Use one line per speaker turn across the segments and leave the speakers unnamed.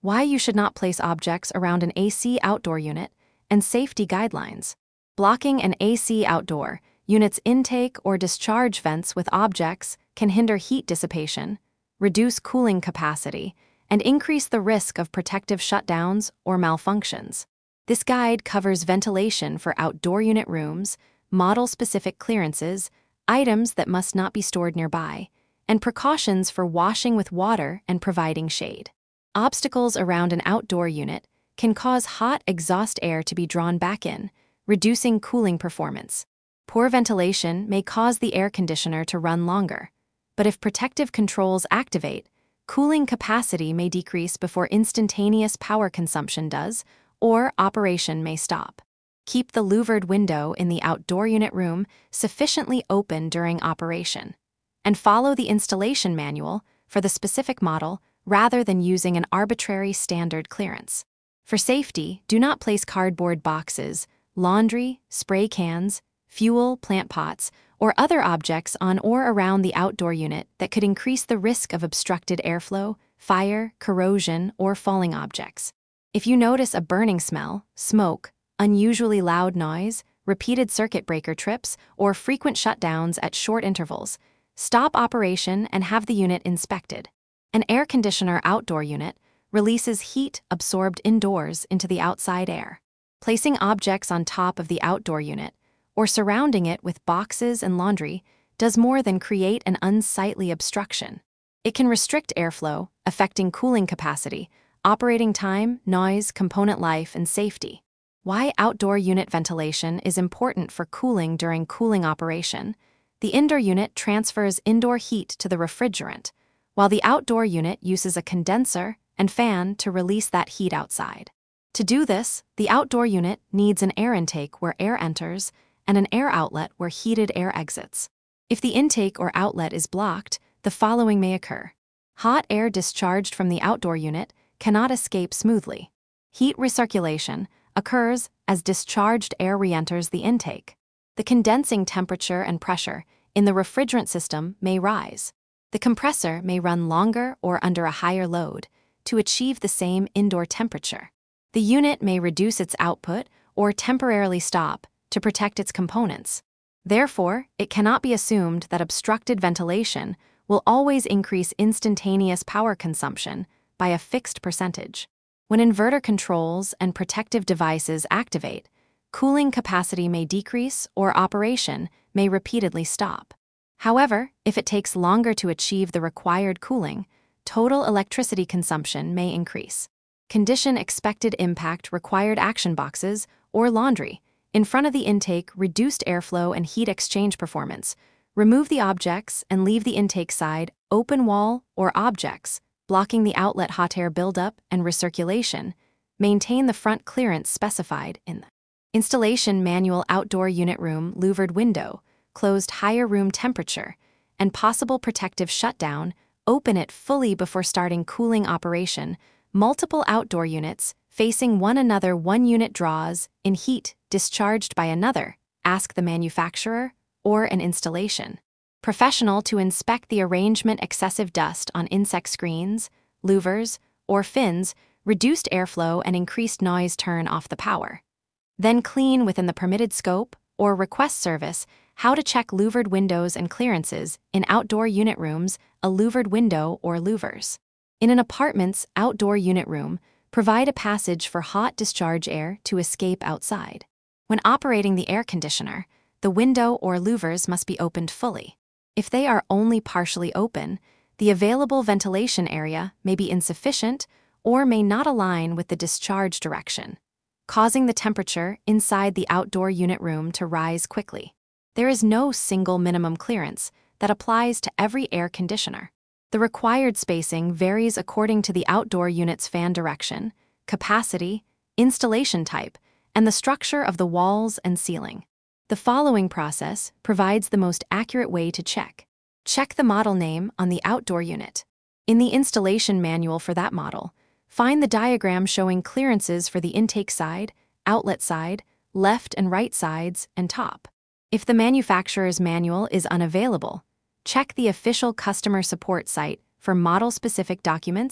Why you should not place objects around an AC outdoor unit, and safety guidelines. Blocking an AC outdoor unit's intake or discharge vents with objects can hinder heat dissipation, reduce cooling capacity, and increase the risk of protective shutdowns or malfunctions. This guide covers ventilation for outdoor unit rooms, model-specific clearances, items that must not be stored nearby, and precautions for washing with water and providing shade. Obstacles around an outdoor unit can cause hot exhaust air to be drawn back in, reducing cooling performance. Poor ventilation may cause the air conditioner to run longer, but if protective controls activate, cooling capacity may decrease before instantaneous power consumption does, or operation may stop. Keep the louvered window in the outdoor unit room sufficiently open during operation, and follow the installation manual for the specific model rather than using an arbitrary standard clearance. For safety, do not place cardboard boxes, laundry, spray cans, fuel, plant pots, or other objects on or around the outdoor unit that could increase the risk of obstructed airflow, fire, corrosion, or falling objects. If you notice a burning smell, smoke, unusually loud noise, repeated circuit breaker trips, or frequent shutdowns at short intervals, stop operation and have the unit inspected. An air conditioner outdoor unit releases heat absorbed indoors into the outside air. Placing objects on top of the outdoor unit or surrounding it with boxes and laundry does more than create an unsightly obstruction. It can restrict airflow, affecting cooling capacity, operating time, noise, component life, and safety. Why outdoor unit ventilation is important for cooling during cooling operation. The indoor unit transfers indoor heat to the refrigerant, while the outdoor unit uses a condenser and fan to release that heat outside. To do this, the outdoor unit needs an air intake where air enters and an air outlet where heated air exits. If the intake or outlet is blocked, the following may occur. Hot air discharged from the outdoor unit cannot escape smoothly. Heat recirculation occurs as discharged air re-enters the intake. The condensing temperature and pressure in the refrigerant system may rise. The compressor may run longer or under a higher load to achieve the same indoor temperature. The unit may reduce its output or temporarily stop to protect its components. Therefore, it cannot be assumed that obstructed ventilation will always increase instantaneous power consumption by a fixed percentage. When inverter controls and protective devices activate, cooling capacity may decrease or operation may repeatedly stop. However, if it takes longer to achieve the required cooling, total electricity consumption may increase. Condition expected impact required action boxes or laundry in front of the intake reduced airflow and heat exchange performance. Remove the objects and leave the intake side open wall or objects, blocking the outlet hot air buildup and recirculation. Maintain the front clearance specified in the installation manual. Outdoor unit room louvered window, closed higher room temperature, and possible protective shutdown. Open it fully before starting cooling operation. Multiple outdoor units facing one another. One unit draws in heat discharged by another. Ask the manufacturer or an installation professional to inspect the arrangement. Excessive dust on insect screens, louvers, or fins, reduced airflow and increased noise. Turn off the power. Then clean within the permitted scope or request service. How to check louvered windows and clearances in outdoor unit rooms. A louvered window or louvers. In an apartment's outdoor unit room, provide a passage for hot discharge air to escape outside. When operating the air conditioner, the window or louvers must be opened fully. If they are only partially open, the available ventilation area may be insufficient or may not align with the discharge direction, causing the temperature inside the outdoor unit room to rise quickly. There is no single minimum clearance that applies to every air conditioner. The required spacing varies according to the outdoor unit's fan direction, capacity, installation type, and the structure of the walls and ceiling. The following process provides the most accurate way to check. Check the model name on the outdoor unit. In the installation manual for that model, find the diagram showing clearances for the intake side, outlet side, left and right sides, and top. If the manufacturer's manual is unavailable, check the official customer support site for model-specific documents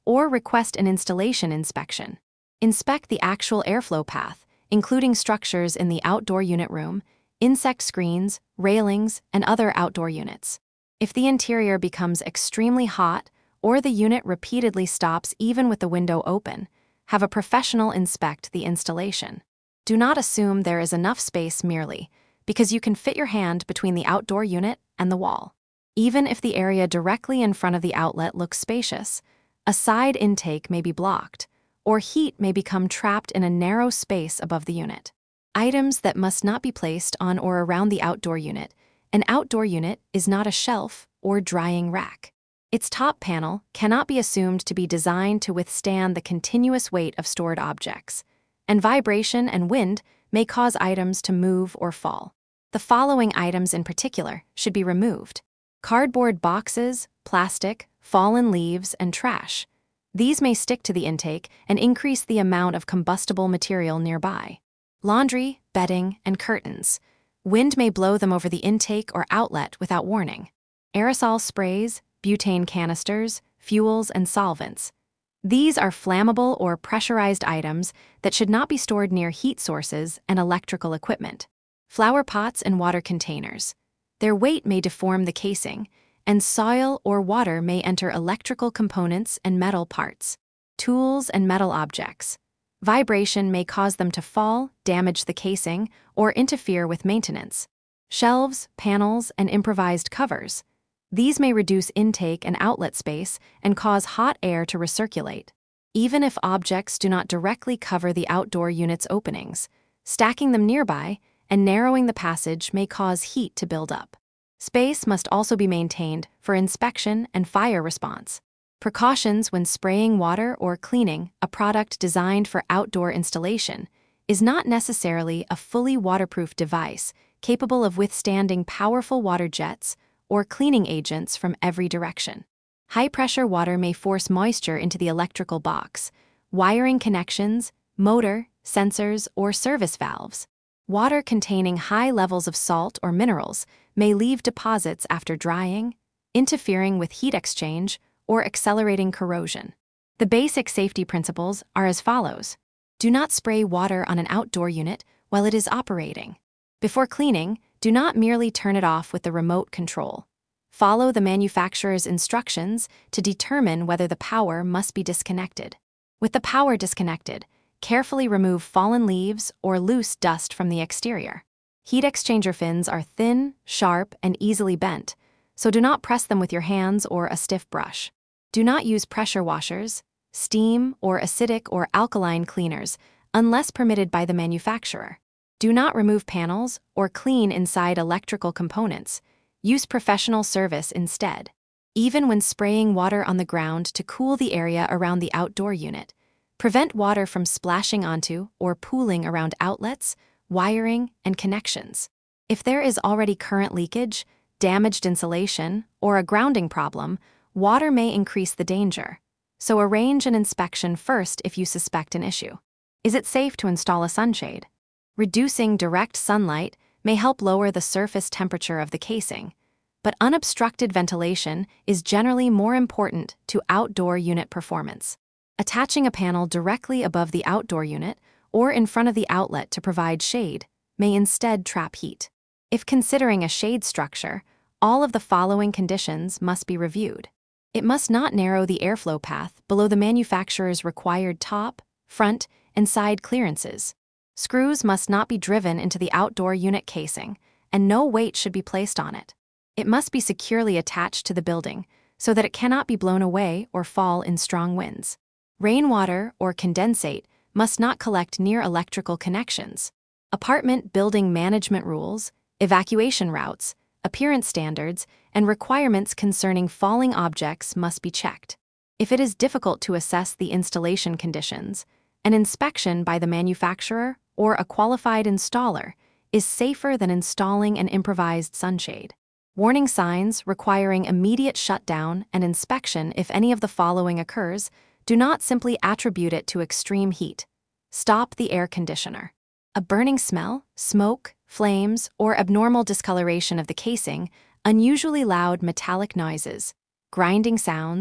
or request an installation inspection. Inspect the actual airflow path, including structures in the outdoor unit room, insect screens, railings, and other outdoor units. If the interior becomes extremely hot or the unit repeatedly stops even with the window open, have a professional inspect the installation. Do not assume there is enough space merely because you can fit your hand between the outdoor unit and the wall. Even if the area directly in front of the outlet looks spacious, a side intake may be blocked, or heat may become trapped in a narrow space above the unit. Items that must not be placed on or around the outdoor unit. An outdoor unit is not a shelf or drying rack. Its top panel cannot be assumed to be designed to withstand the continuous weight of stored objects, and vibration and wind may cause items to move or fall. The following items in particular should be removed: cardboard boxes, plastic, fallen leaves, and trash. These may stick to the intake and increase the amount of combustible material nearby. Laundry, bedding, and curtains. Wind may blow them over the intake or outlet without warning. Aerosol sprays, butane canisters, fuels, and solvents. These are flammable or pressurized items that should not be stored near heat sources and electrical equipment. Flower pots and water containers. Their weight may deform the casing, and soil or water may enter electrical components and metal parts. Tools and metal objects. Vibration may cause them to fall, damage the casing, or interfere with maintenance. Shelves, panels, and improvised covers. These may reduce intake and outlet space and cause hot air to recirculate. Even if objects do not directly cover the outdoor unit's openings, stacking them nearby and narrowing the passage may cause heat to build up. Space must also be maintained for inspection and fire response. Precautions when spraying water or cleaning a product designed for outdoor installation is not necessarily a fully waterproof device capable of withstanding powerful water jets or cleaning agents from every direction. High-pressure water may force moisture into the electrical box, wiring connections, motor, sensors, or service valves. Water containing high levels of salt or minerals may leave deposits after drying, interfering with heat exchange, or accelerating corrosion. The basic safety principles are as follows. Do not spray water on an outdoor unit while it is operating. Before cleaning, do not merely turn it off with the remote control. Follow the manufacturer's instructions to determine whether the power must be disconnected. With the power disconnected, carefully remove fallen leaves or loose dust from the exterior. Heat exchanger fins are thin, sharp, and easily bent, so do not press them with your hands or a stiff brush. Do not use pressure washers, steam, or acidic or alkaline cleaners unless permitted by the manufacturer. Do not remove panels or clean inside electrical components. Use professional service instead. Even when spraying water on the ground to cool the area around the outdoor unit, prevent water from splashing onto or pooling around outlets, wiring, and connections. If there is already current leakage, damaged insulation, or a grounding problem, water may increase the danger. So arrange an inspection first if you suspect an issue. Is it safe to install a sunshade? Reducing direct sunlight may help lower the surface temperature of the casing, but unobstructed ventilation is generally more important to outdoor unit performance. Attaching a panel directly above the outdoor unit or in front of the outlet to provide shade may instead trap heat. If considering a shade structure, all of the following conditions must be reviewed. It must not narrow the airflow path below the manufacturer's required top, front, and side clearances. Screws must not be driven into the outdoor unit casing, and no weight should be placed on it. It must be securely attached to the building so that it cannot be blown away or fall in strong winds. Rainwater or condensate must not collect near electrical connections. Apartment building management rules, evacuation routes, appearance standards, and requirements concerning falling objects must be checked. If it is difficult to assess the installation conditions, an inspection by the manufacturer or a qualified installer is safer than installing an improvised sunshade. Warning signs requiring immediate shutdown and inspection if any of the following occurs. Do not simply attribute it to extreme heat. Stop the air conditioner. A burning smell, smoke, flames, or abnormal discoloration of the casing, unusually loud metallic noises, grinding sounds,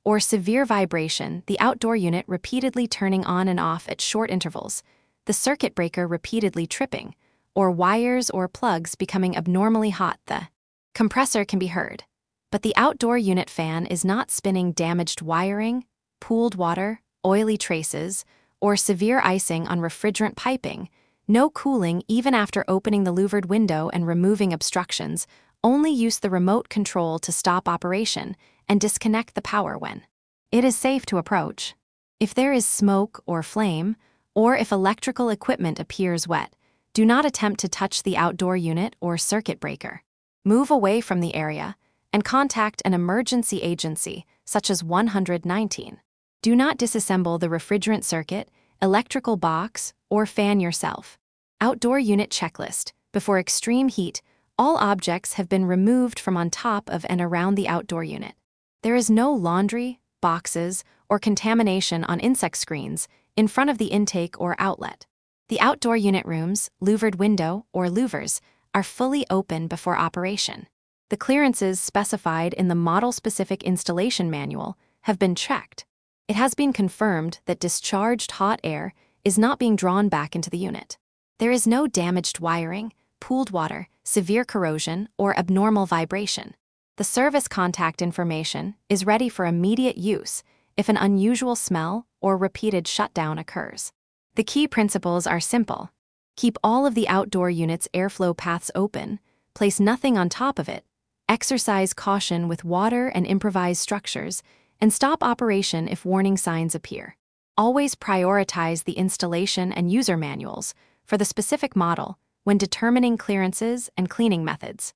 or severe vibration, the outdoor unit repeatedly turning on and off at short intervals, the circuit breaker repeatedly tripping, or wires or plugs becoming abnormally hot, the compressor can be heard. But the outdoor unit fan is not spinning damaged wiring, pooled water, oily traces, or severe icing on refrigerant piping, no cooling even after opening the louvered window and removing obstructions, only use the remote control to stop operation and disconnect the power when it is safe to approach. If there is smoke or flame, or if electrical equipment appears wet, do not attempt to touch the outdoor unit or circuit breaker. Move away from the area and contact an emergency agency such as 119. Do not disassemble the refrigerant circuit, electrical box, or fan yourself. Outdoor unit checklist. Before extreme heat, all objects have been removed from on top of and around the outdoor unit. There is no laundry, boxes, or contamination on insect screens in front of the intake or outlet. The outdoor unit rooms, louvered window, or louvers, are fully open before operation. The clearances specified in the model-specific installation manual have been checked. It has been confirmed that discharged hot air is not being drawn back into the unit. There is no damaged wiring, pooled water, severe corrosion, or abnormal vibration. The service contact information is ready for immediate use if an unusual smell or repeated shutdown occurs. The key principles are simple. Keep all of the outdoor unit's airflow paths open, place nothing on top of it, exercise caution with water and improvised structures, and stop operation if warning signs appear. Always prioritize the installation and user manuals for the specific model when determining clearances and cleaning methods.